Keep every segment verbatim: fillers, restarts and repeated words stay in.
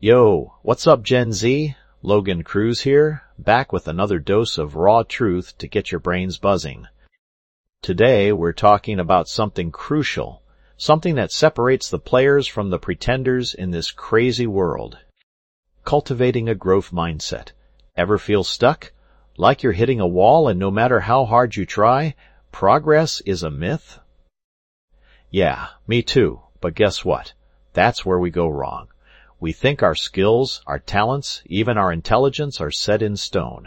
Yo, what's up, Gen Z? Logan Cruz here, back with another dose of raw truth to get your brains buzzing. Today, we're talking about something crucial, something that separates the players from the pretenders in this crazy world. Cultivating a growth mindset. Ever feel stuck? Like you're hitting a wall and no matter how hard you try, progress is a myth? Yeah, me too, but guess what? That's where we go wrong. We think our skills, our talents, even our intelligence are set in stone.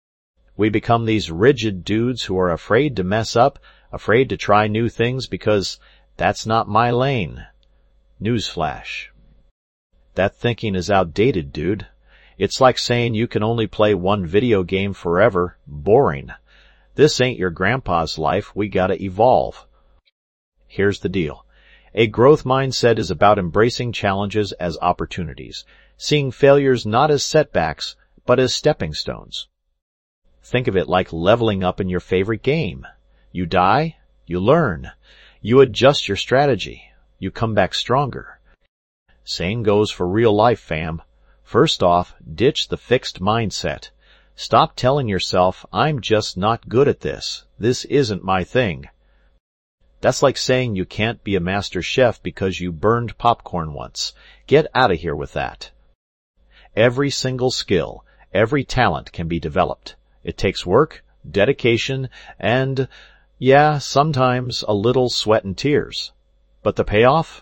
We become these rigid dudes who are afraid to mess up, afraid to try new things because that's not my lane. Newsflash. That thinking is outdated, dude. It's like saying you can only play one video game forever. Boring. This ain't your grandpa's life. We gotta evolve. Here's the deal. A growth mindset is about embracing challenges as opportunities, seeing failures not as setbacks, but as stepping stones. Think of it like leveling up in your favorite game. You die, you learn. You adjust your strategy. You come back stronger. Same goes for real life, fam. First off, ditch the fixed mindset. Stop telling yourself, I'm just not good at this. This isn't my thing. That's like saying you can't be a master chef because you burned popcorn once. Get out of here with that. Every single skill, every talent can be developed. It takes work, dedication, and, yeah, sometimes a little sweat and tears. But the payoff?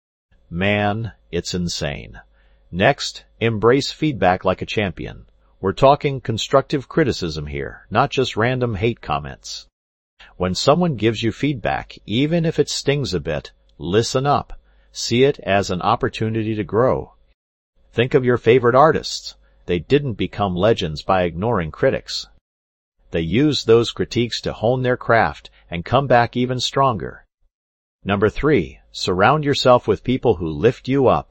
Man, it's insane. Next, embrace feedback like a champion. We're talking constructive criticism here, not just random hate comments. When someone gives you feedback, even if it stings a bit, listen up. See it as an opportunity to grow. Think of your favorite artists. They didn't become legends by ignoring critics. They used those critiques to hone their craft and come back even stronger. Number three, surround yourself with people who lift you up.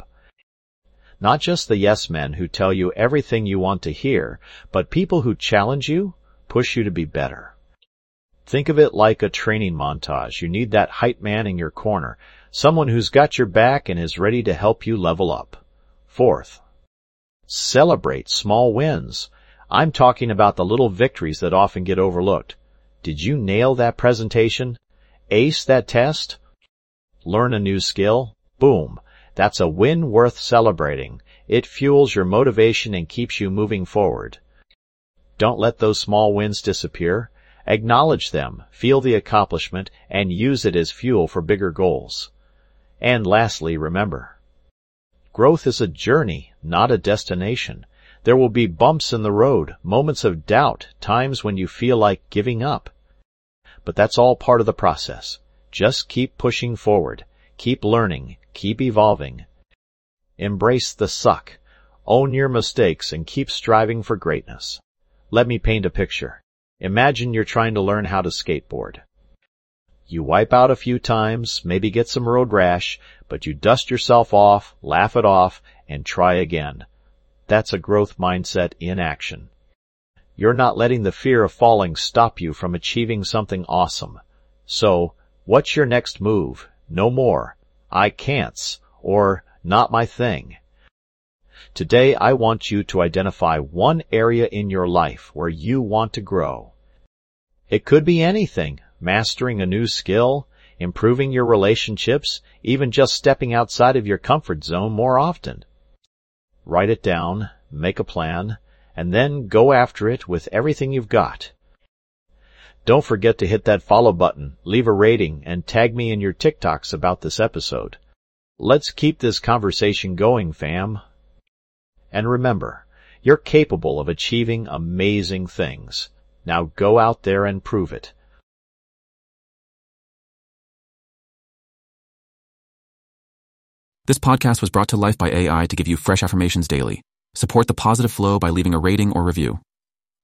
Not just the yes men who tell you everything you want to hear, but people who challenge you, push you to be better. Think of it like a training montage. You need that hype man in your corner, someone who's got your back and is ready to help you level up. Fourth, celebrate small wins. I'm talking about the little victories that often get overlooked. Did you nail that presentation? Ace that test? Learn a new skill? Boom. That's a win worth celebrating. It fuels your motivation and keeps you moving forward. Don't let those small wins disappear. Acknowledge them, feel the accomplishment, and use it as fuel for bigger goals. And lastly, remember, growth is a journey, not a destination. There will be bumps in the road, moments of doubt, times when you feel like giving up. But that's all part of the process. Just keep pushing forward, keep learning, keep evolving. Embrace the suck, own your mistakes, and keep striving for greatness. Let me paint a picture. Imagine you're trying to learn how to skateboard. You wipe out a few times, maybe get some road rash, but you dust yourself off, laugh it off, and try again. That's a growth mindset in action. You're not letting the fear of falling stop you from achieving something awesome. So, what's your next move? No more. I can'ts, or not my thing. Today, I want you to identify one area in your life where you want to grow. It could be anything, mastering a new skill, improving your relationships, even just stepping outside of your comfort zone more often. Write it down, make a plan, and then go after it with everything you've got. Don't forget to hit that follow button, leave a rating, and tag me in your TikToks about this episode. Let's keep this conversation going, fam. And remember, you're capable of achieving amazing things. Now go out there and prove it. This podcast was brought to life by A I to give you fresh affirmations daily. Support the positive flow by leaving a rating or review.